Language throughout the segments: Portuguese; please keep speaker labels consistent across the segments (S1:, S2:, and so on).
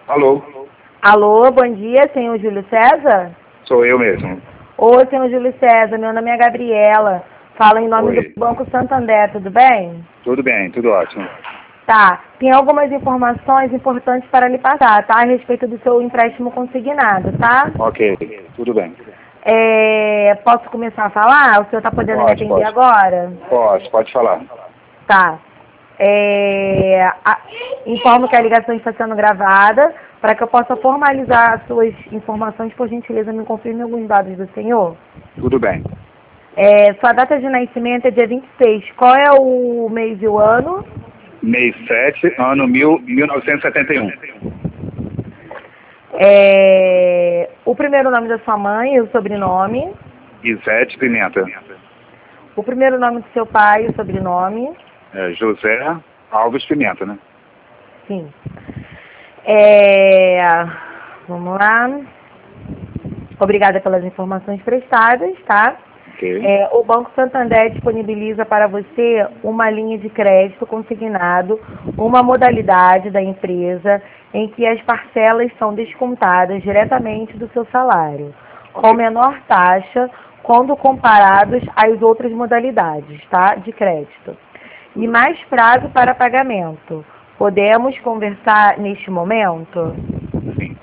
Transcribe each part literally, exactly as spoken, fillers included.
S1: Alô?
S2: Alô, bom dia, senhor Júlio César?
S1: Sou eu mesmo.
S2: Oi, senhor Júlio César, meu nome é Gabriela. Falo em nome
S1: Oi.
S2: do Banco Santander, tudo bem?
S1: Tudo bem, tudo ótimo.
S2: Tá, tem algumas informações importantes para lhe passar, tá? A respeito do seu empréstimo consignado, tá?
S1: Ok, tudo bem.
S2: É, posso começar a falar? O senhor está podendo me
S1: Pode,
S2: atender
S1: pode.
S2: agora?
S1: Pode, pode falar.
S2: Tá. É, a, informo que a ligação está sendo gravada. Para que eu possa formalizar as suas informações, por gentileza, me confirme alguns dados do senhor.
S1: Tudo bem.
S2: É, sua data de nascimento é dia vinte e seis. Qual é o mês e o ano?
S1: Mês sete, ano mil, mil novecentos e setenta e um.
S2: É, o primeiro nome da sua mãe e o sobrenome.
S1: Isete Pimenta.
S2: O primeiro nome do seu pai e o sobrenome.
S1: É, José Alves Pimenta, né?
S2: Sim. É, vamos lá. Obrigada pelas informações prestadas, tá?
S1: Ok.
S2: É, o Banco Santander disponibiliza para você uma linha de crédito consignado, uma modalidade da empresa em que as parcelas são descontadas diretamente do seu salário, com menor taxa quando comparados às outras modalidades, tá? De crédito. E mais prazo para pagamento. Podemos conversar neste momento?
S1: Sim.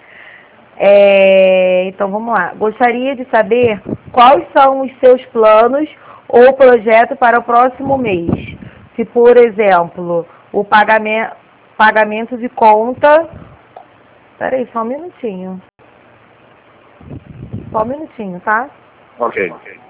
S2: É, então vamos lá. Gostaria de saber quais são os seus planos ou projeto para o próximo mês. Se, por exemplo, o pagamento, pagamento de conta. Peraí, só um minutinho. Só um minutinho, tá?
S1: Ok.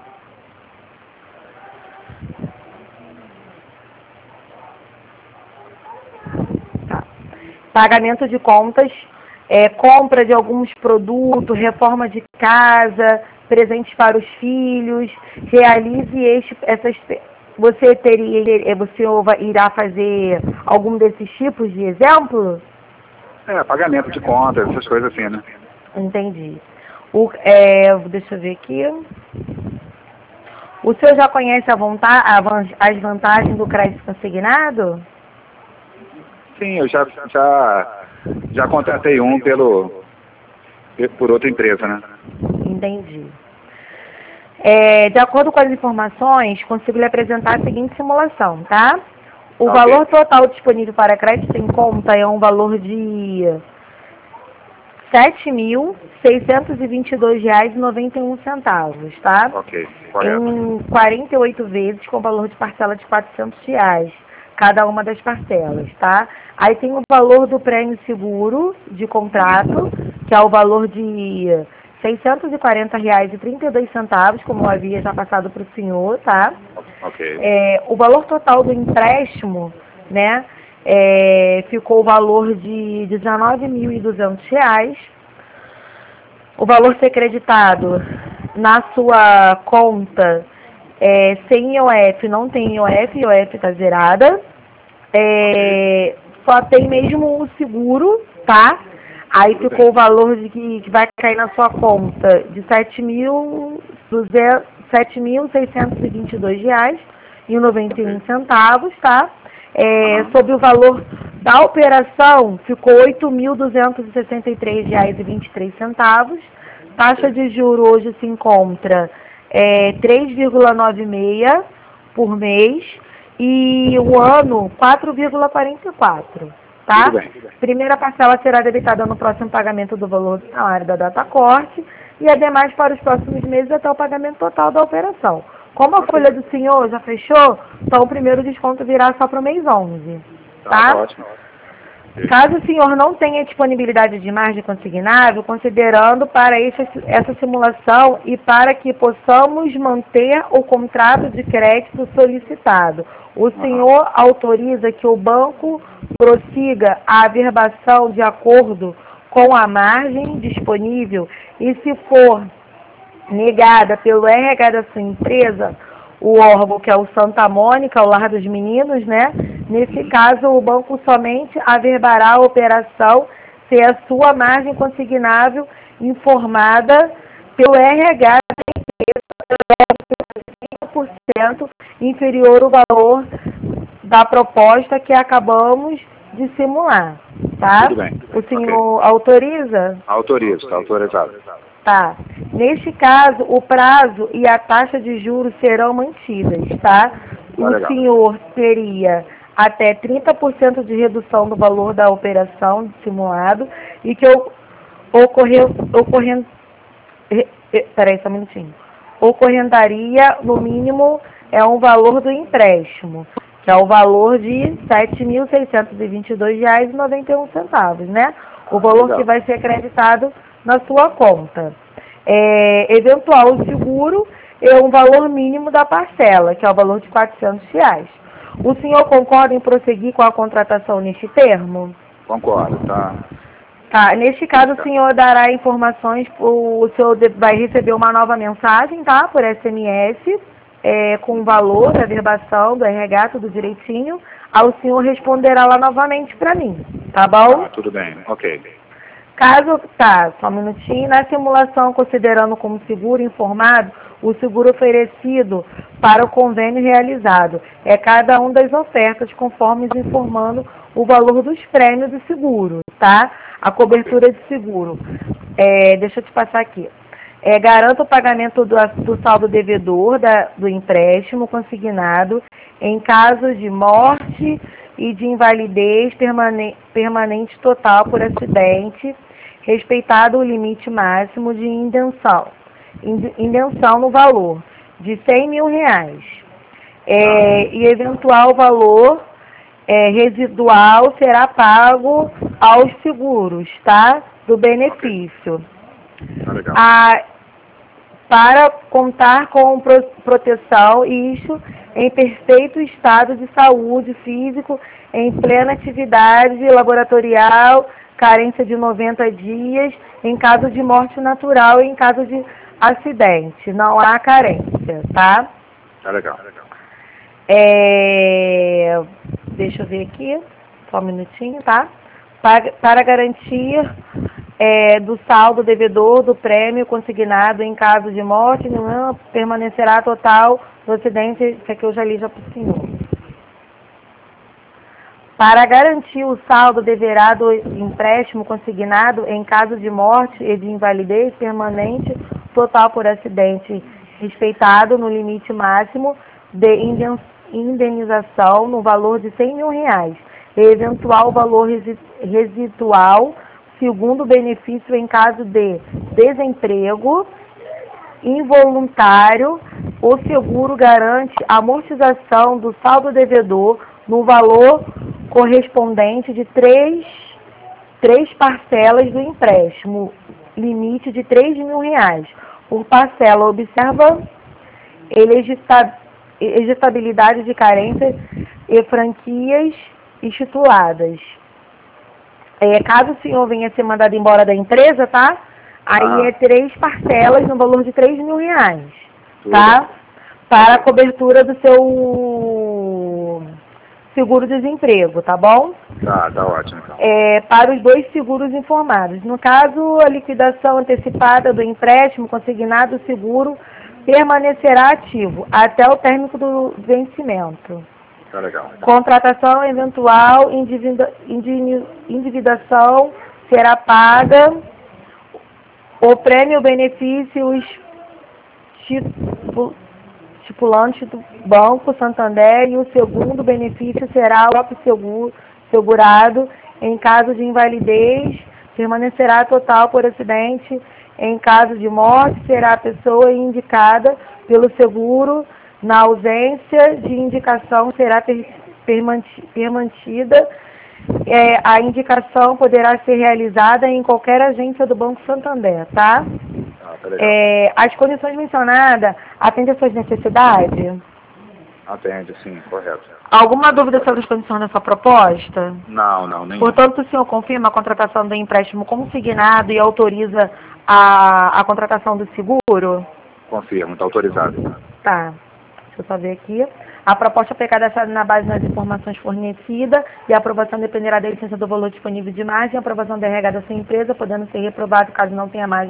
S2: Tá. Pagamento de contas, é, compra de alguns produtos, reforma de casa, presentes para os filhos, realize este, essas. Você teria, você irá fazer algum desses tipos de exemplo?
S1: É, pagamento de contas, essas coisas assim, né?
S2: Entendi. O, é, deixa eu ver aqui. O senhor já conhece a vonta- a van- as vantagens do crédito consignado?
S1: Sim, eu já, já, já contratei um pelo, por outra empresa, né?
S2: Entendi. É, de acordo com as informações, consigo lhe apresentar a seguinte simulação, tá? O
S1: Ok.
S2: valor total disponível para crédito em conta é um valor de sete mil seiscentos e vinte e dois reais e noventa e um centavos, tá?
S1: Ok, correto.
S2: Em quarenta e oito vezes com valor de parcela de quatrocentos reais, cada uma das parcelas, tá? Aí tem o valor do prêmio seguro de contrato, que é o valor de seiscentos e quarenta reais e trinta e dois centavos, como eu havia já passado para o senhor, tá?
S1: Ok.
S2: É, o valor total do empréstimo, né, é, ficou o valor de dezenove mil e duzentos reais. O valor ser creditado na sua conta é, sem I O F, não tem I O F, I O F está zerada. É, só tem mesmo o seguro, tá? Aí
S1: Tudo
S2: ficou
S1: bem.
S2: o valor de que, que vai cair na sua conta de sete mil seiscentos e vinte e dois reais e noventa e um centavos, tá? É,
S1: Aham.
S2: sobre o valor da operação, ficou oito mil duzentos e sessenta e três reais e vinte e três centavos. Taxa de juros hoje se encontra é, três vírgula noventa e seis por mês e o ano quatro vírgula quarenta e quatro,
S1: Tudo
S2: tá?
S1: bem.
S2: Primeira parcela será debitada no próximo pagamento do valor do salário da data corte e ademais para os próximos meses até o pagamento total da operação. Como a
S1: Ok.
S2: folha do senhor já fechou, então o primeiro desconto virá só para o mês onze,
S1: Tá,
S2: tá?
S1: tá ótimo.
S2: Caso o senhor não tenha disponibilidade de margem consignável, considerando para essa, essa simulação e para que possamos manter o contrato de crédito solicitado, o senhor autoriza que o banco prossiga a averbação de acordo com a margem disponível e, se for negada pelo R H da sua empresa, o órgão que é o Santa Mônica, o Lar dos Meninos, né? Nesse caso, o banco somente averbará a operação se a sua margem consignável informada pelo R H da empresa cinco por cento inferior ao valor da proposta que acabamos de simular, tá?
S1: Tudo bem.
S2: O senhor okay. autoriza?
S1: Autorizo, está autorizado.
S2: Tá. Neste caso, o prazo e a taxa de juros serão mantidas, tá?
S1: Tá
S2: o
S1: legal.
S2: senhor teria até trinta por cento de redução do valor da operação simulado e que ocorreu, ocorrendo, peraí só um minutinho, ocorrendaria no mínimo é um valor do empréstimo, que é o valor de sete mil seiscentos e vinte e dois reais e noventa e um centavos, né? O valor
S1: legal.
S2: que vai ser acreditado na sua conta. É, eventual seguro é um valor mínimo da parcela, que é o valor de quatrocentos reais. O senhor concorda em prosseguir com a contratação neste termo?
S1: Concordo, tá.
S2: Tá, neste caso o senhor dará informações, o senhor vai receber uma nova mensagem, tá, por S M S, é, com o valor da verbação, do R H, tudo direitinho. Aí o senhor responderá lá novamente para mim, tá bom?
S1: Ah, tudo bem, ok.
S2: Caso, tá, só um minutinho, na simulação, considerando como seguro informado, o seguro oferecido para o convênio realizado é cada uma das ofertas, conforme informando o valor dos prêmios do seguro, tá? A cobertura de seguro. É, deixa eu te passar aqui. É, garanta o pagamento do, do saldo devedor da, do empréstimo consignado em caso de morte e de invalidez permane, permanente total por acidente, respeitado o limite máximo de indenção, indenção no valor de cem mil reais. É, e eventual valor é, residual será pago aos seguros, tá? Do benefício.
S1: Tá legal.
S2: A, para contar com pro, proteção, isso em perfeito estado de saúde físico, em plena atividade laboratorial, carência de noventa dias, em caso de morte natural e em caso de acidente. Não há carência, tá?
S1: Tá legal.
S2: É, deixa eu ver aqui, só um minutinho, tá? Para, para garantir é, do saldo devedor do prêmio consignado em caso de morte, não permanecerá total do acidente, isso aqui eu já li já para o senhor. Para garantir o saldo deverá do empréstimo consignado em caso de morte e de invalidez permanente total por acidente, respeitado no limite máximo de indenização no valor de cem mil reais, e eventual valor residual, segundo benefício em caso de desemprego involuntário, o seguro garante a amortização do saldo devedor no valor correspondente de três, três parcelas do empréstimo, limite de três mil reais. Por parcela, observa elegibilidade de carência e franquias estipuladas. É, caso o senhor venha ser mandado embora da empresa, tá? Aí ah. é três parcelas no valor de três mil reais, tá? Para a cobertura do seu seguro-desemprego, tá bom?
S1: Tá, tá ótimo. Então.
S2: É, para os dois seguros informados. No caso, a liquidação antecipada do empréstimo consignado, o seguro permanecerá ativo até o término do vencimento.
S1: Tá legal.
S2: Contratação eventual, endividação será paga, o prêmio benefício estipulante do Banco Santander e o segundo benefício será o próprio seguro, segurado em caso de invalidez, permanecerá total por acidente, em caso de morte será a pessoa indicada pelo seguro, na ausência de indicação será permantida, é, a indicação poderá ser realizada em qualquer agência do Banco Santander, tá?
S1: Ah, tá legal.
S2: É, as condições mencionadas atendem às suas necessidades?
S1: Atende, sim, correto.
S2: Alguma dúvida sobre as condições da sua proposta?
S1: Não, não, nem.
S2: Portanto, o senhor confirma a contratação do empréstimo consignado e autoriza a, a contratação do seguro?
S1: Confirmo, está autorizado.
S2: Tá. Deixa eu só ver aqui. A proposta foi cadastrada na base das informações fornecidas e a aprovação dependerá da licença do valor disponível de margem e a aprovação da R H da sua empresa, podendo ser reprovado caso não tenha margem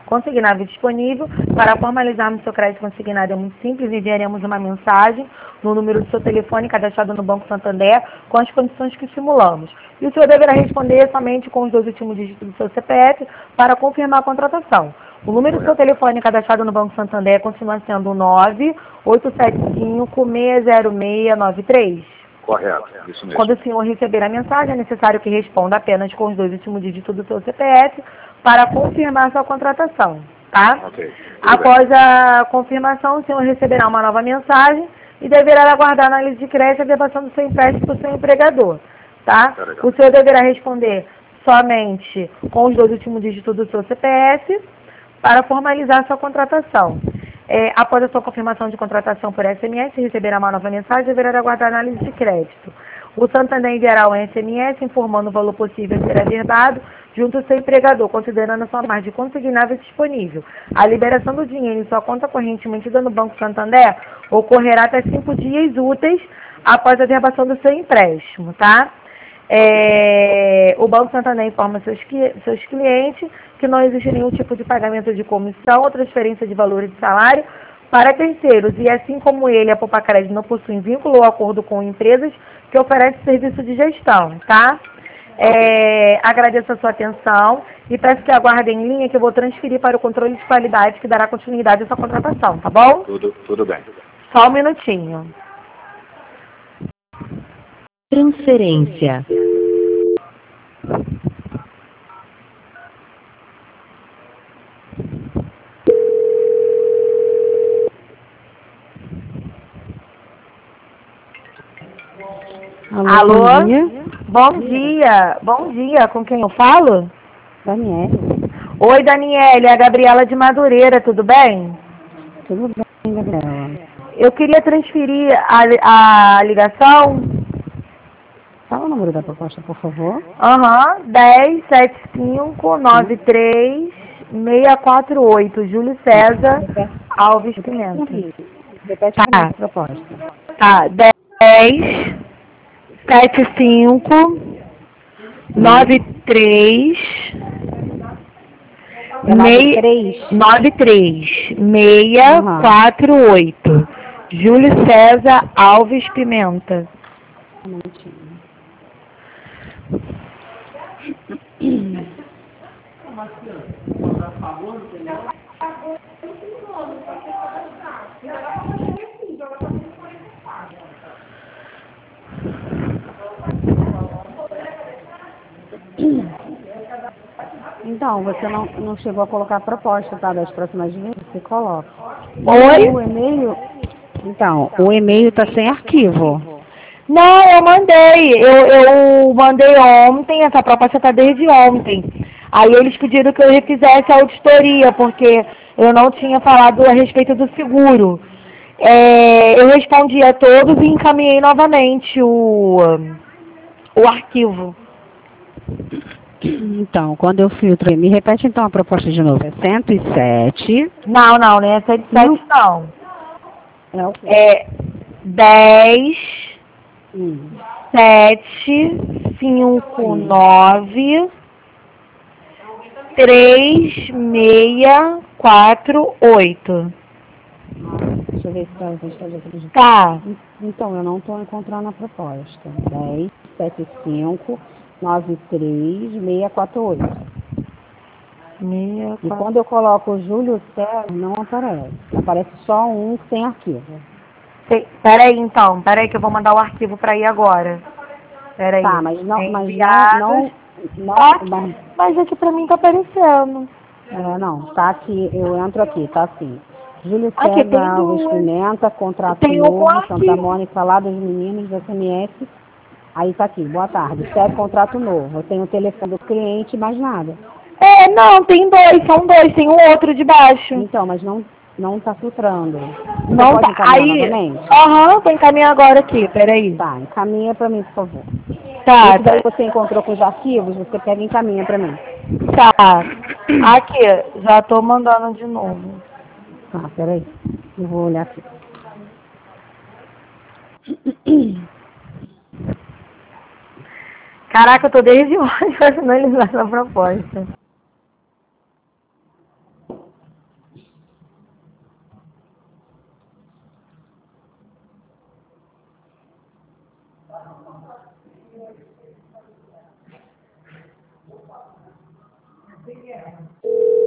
S2: consignável disponível. Para formalizarmos seu crédito consignado é muito simples, enviaremos uma mensagem no número do seu telefone cadastrado no Banco Santander com as condições que simulamos. E o senhor deverá responder somente com os dois últimos dígitos do seu C P F para confirmar a contratação. O número do seu telefone cadastrado no Banco Santander continua sendo nove oito sete cinco, seis zero seis nove três.
S1: Correto, isso mesmo.
S2: Quando o senhor receber a mensagem, é necessário que responda apenas com os dois últimos dígitos do seu C P F para confirmar sua contratação, tá?
S1: Ok.
S2: Após a confirmação, o senhor receberá uma nova mensagem e deverá aguardar a análise de crédito e a averbação do seu empréstimo para o seu empregador, tá?
S1: Tá legal.
S2: O senhor deverá responder somente com os dois últimos dígitos do seu C P F para formalizar sua contratação. É, após a sua confirmação de contratação por S M S, receberá uma nova mensagem e deverá aguardar a análise de crédito. O Santander enviará um S M S informando o valor possível a ser averbado junto ao seu empregador, considerando a sua margem consignável disponível. A liberação do dinheiro em sua conta corrente mantida no Banco Santander ocorrerá até cinco dias úteis após a averbação do seu empréstimo, tá? É, o Banco Santander informa seus, seus clientes que não existe nenhum tipo de pagamento de comissão ou transferência de valores de salário para terceiros, e assim como ele, a Poupa Crédito não possui vínculo ou acordo com empresas que oferecem serviço de gestão, tá? É, agradeço a sua atenção e peço que aguardem em linha que eu vou transferir para o controle de qualidade que dará continuidade à sua contratação, tá bom?
S1: Tudo, tudo bem.
S2: Só um minutinho.
S3: Transferência.
S2: Alô?
S3: Bom dia.
S2: Bom dia. Bom dia. Com quem eu falo?
S3: Daniele.
S2: Oi, Daniele. É a Gabriela de Madureira. Tudo bem?
S3: Tudo bem, Gabriela?
S2: Eu queria transferir a, a ligação.
S3: Fala o número da proposta, por favor.
S2: Aham. dez sete cinco nove três seis quatro oito. Júlio César Alves Pimenta.
S3: Repete
S2: Tá.
S3: a proposta.
S2: Tá. dez sete cinco nove três
S3: nove três.
S2: nove três seis quatro oito. Júlio César Alves Pimenta.
S3: Um minutinho. Então, você não, não chegou a colocar a proposta, tá? Das próximas vezes, você coloca.
S2: Oi?
S3: O e-mail... Então, o e-mail está sem arquivo.
S2: Não, eu mandei. Eu, eu mandei ontem, essa proposta está desde ontem. Aí eles pediram que eu refizesse a auditoria, porque eu não tinha falado a respeito do seguro. É, eu respondi a todos e encaminhei novamente o, o arquivo.
S3: Então, quando eu filtro, me repete então a proposta de novo. É cento e sete.
S2: Não, não, não é cento e sete não.
S3: É o quê?
S2: É dez,
S3: Hum.
S2: sete, cinco, nove, três, seis, quatro, oito.
S3: Deixa eu ver se está está de acreditar.
S2: Tá.
S3: Então, eu não estou encontrando a proposta. dez, sete, cinco, nove, três, seis, quatro, oito.
S2: Meia,
S3: E
S2: quatro...
S3: quando eu coloco o Júlio César, não aparece. Aparece só um sem arquivo.
S2: Sei- Peraí, então. Peraí que eu vou mandar o arquivo para ir agora. Peraí.
S3: Tá, mas não, mas não,
S2: Enviados.
S3: não, não,
S2: Aqui,
S3: mas,
S2: mas aqui pra mim tá aparecendo.
S3: é, não, tá aqui, eu entro aqui, tá assim. Júlio
S2: Aqui, tem
S3: César Alves
S2: duas.
S3: Pimenta, contrato
S2: Tem um
S3: novo,
S2: aqui.
S3: Santa Mônica, lá dos meninos, S M S. Aí tá aqui, boa tarde, serve contrato novo. Eu tenho o telefone do cliente, mais nada.
S2: É, não, tem dois, são dois, tem um outro de baixo.
S3: Então, mas não, não tá filtrando. Você
S2: Não
S3: pode
S2: tá.
S3: encaminhar
S2: Aí.
S3: novamente?
S2: Aham, vou encaminhar agora aqui, peraí.
S3: Tá, encaminha pra mim, por favor.
S2: Tá,
S3: Esse daí você encontrou com os arquivos, você pega e encaminha pra mim.
S2: tá. Aqui, já tô mandando de novo.
S3: Ah, peraí. Eu vou olhar aqui.
S2: Caraca, eu tô desde hoje finalizando a proposta. você quer.